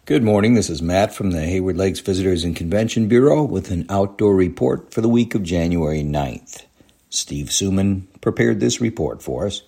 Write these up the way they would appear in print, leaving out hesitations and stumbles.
Good morning, this is Matt from the Hayward Lakes Visitors and Convention Bureau with an outdoor report for the week of January 9th. Steve Suman prepared this report for us.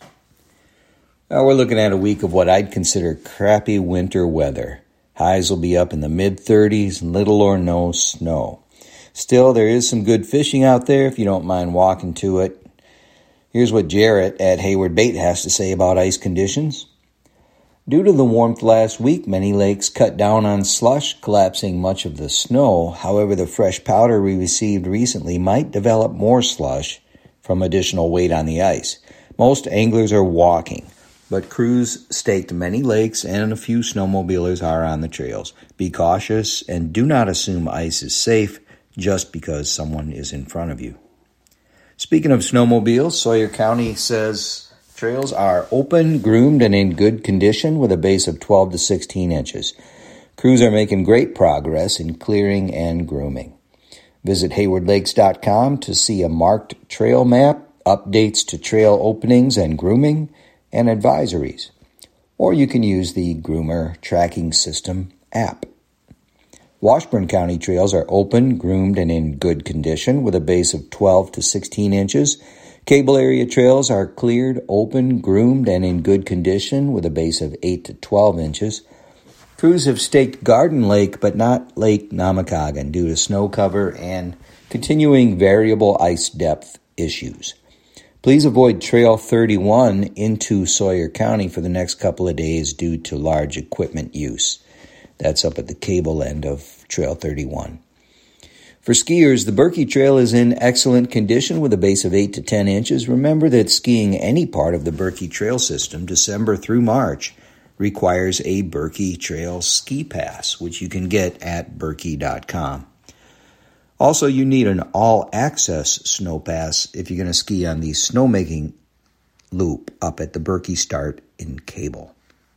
Now we're looking at a week of what I'd consider crappy winter weather. Highs will be up in the mid-30s, little or no snow. Still, there is some good fishing out there if you don't mind walking to it. Here's what Jarrett at Hayward Bait has to say about ice conditions. Due to the warmth last week, many lakes cut down on slush, collapsing much of the snow. However, the fresh powder we received recently might develop more slush from additional weight on the ice. Most anglers are walking, but crews staked many lakes and a few snowmobilers are on the trails. Be cautious and do not assume ice is safe just because someone is in front of you. Speaking of snowmobiles, Sawyer County says trails are open, groomed, and in good condition with a base of 12 to 16 inches. Crews are making great progress in clearing and grooming. Visit haywardlakes.com to see a marked trail map, updates to trail openings and grooming, and advisories. Or you can use the Groomer Tracking System app. Washburn County trails are open, groomed, and in good condition with a base of 12 to 16 inches. Cable area trails are cleared, open, groomed, and in good condition with a base of 8 to 12 inches. Crews have staked Garden Lake but not Lake Namakagon due to snow cover and continuing variable ice depth issues. Please avoid Trail 31 into Sawyer County for the next couple of days due to large equipment use. That's up at the cable end of Trail 31. For skiers, the Berkey Trail is in excellent condition with a base of 8 to 10 inches. Remember that skiing any part of the Berkey Trail system, December through March, requires a Berkey Trail ski pass, which you can get at berkey.com. Also, you need an all-access snow pass if you're going to ski on the snowmaking loop up at the Berkey Start in Cable.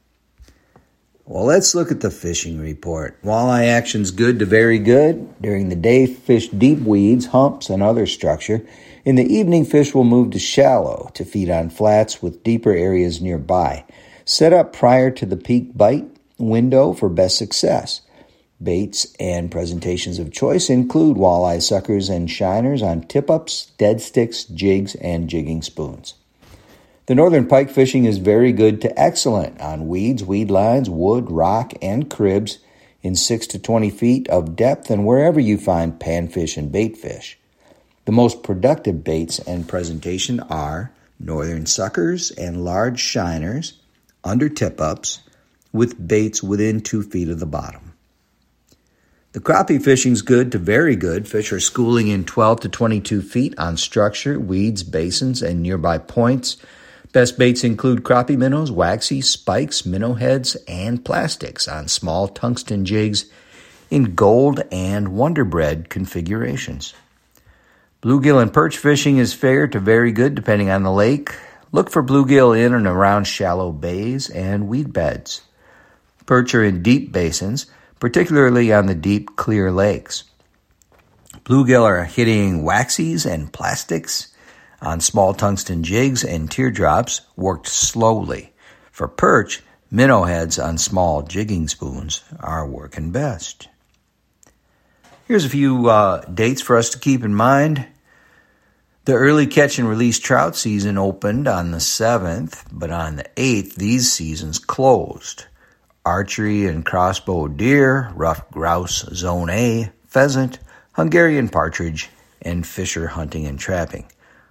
Well, let's look at the fishing report. Walleye action's good to very good. During the day, fish deep weeds, humps, and other structure. In the evening, fish will move to shallow to feed on flats with deeper areas nearby. Set up prior to the peak bite window for best success. Baits and presentations of choice include walleye suckers and shiners on tip-ups, dead sticks, jigs, and jigging spoons. The northern pike fishing is very good to excellent on weeds, weed lines, wood, rock, and cribs in 6 to 20 feet of depth and wherever you find panfish and baitfish. The most productive baits and presentation are northern suckers and large shiners under tip-ups with baits within 2 feet of the bottom. The crappie fishing's good to very good. Fish are schooling in 12 to 22 feet on structure, weeds, basins, and nearby points. Best baits include crappie minnows, waxy, spikes, minnow heads, and plastics on small tungsten jigs in gold and Wonderbread configurations. Bluegill and perch fishing is fair to very good depending on the lake. Look for bluegill in and around shallow bays and weed beds. Perch are in deep basins, particularly on the deep, clear lakes. Bluegill are hitting waxies and plastics on small tungsten jigs and teardrops worked slowly. For perch, minnow heads on small jigging spoons are working best. Here's a few dates for us to keep in mind. The early catch and release trout season opened on the 7th, but on the 8th, these seasons closed. Archery and crossbow deer, ruffed grouse zone A, pheasant, Hungarian partridge, and fisher hunting and trapping.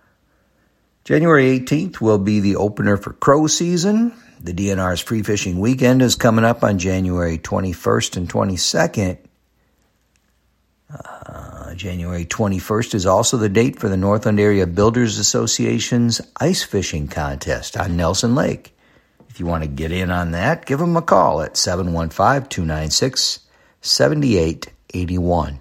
January 18th will be the opener for crow season. The DNR's free fishing weekend is coming up on January 21st and 22nd. January 21st is also the date for the Northland Area Builders Association's ice fishing contest on Nelson Lake. If you want to get in on that, give them a call at 715-296-7881.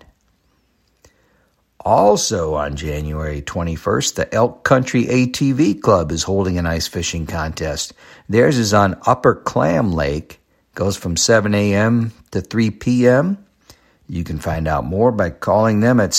Also on January 21st, the Elk Country ATV Club is holding an ice fishing contest. Theirs is on Upper Clam Lake. Goes from 7 a.m. to 3 p.m. You can find out more by calling them at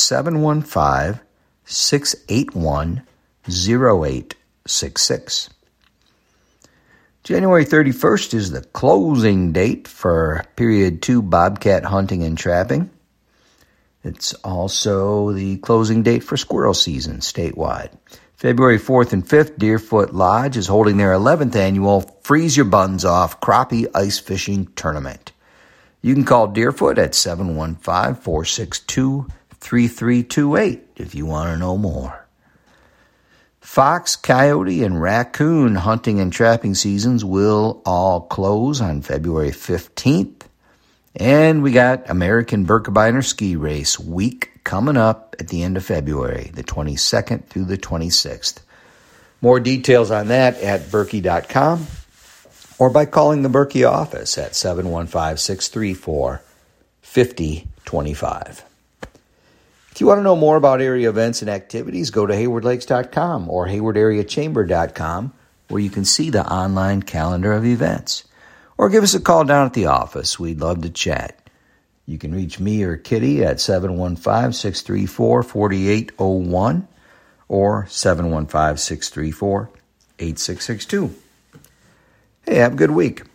715-681-0866. January 31st is the closing date for Period 2 bobcat hunting and trapping. It's also the closing date for squirrel season statewide. February 4th and 5th, Deerfoot Lodge is holding their 11th annual Freeze Your Buns Off Crappie Ice Fishing Tournament. You can call Deerfoot at 715-462-3328 if you want to know more. Fox, coyote, and raccoon hunting and trapping seasons will all close on February 15th. And we got American Birkebeiner Ski Race Week coming up at the end of February, the 22nd through the 26th. More details on that at Berkey.com or by calling the Berkey office at 715-634-5025. If you want to know more about area events and activities, go to haywardlakes.com or haywardareachamber.com, where you can see the online calendar of events. Or give us a call down at the office. We'd love to chat. You can reach me or Kitty at 715-634-4801 or 715-634-8662. Hey, have a good week.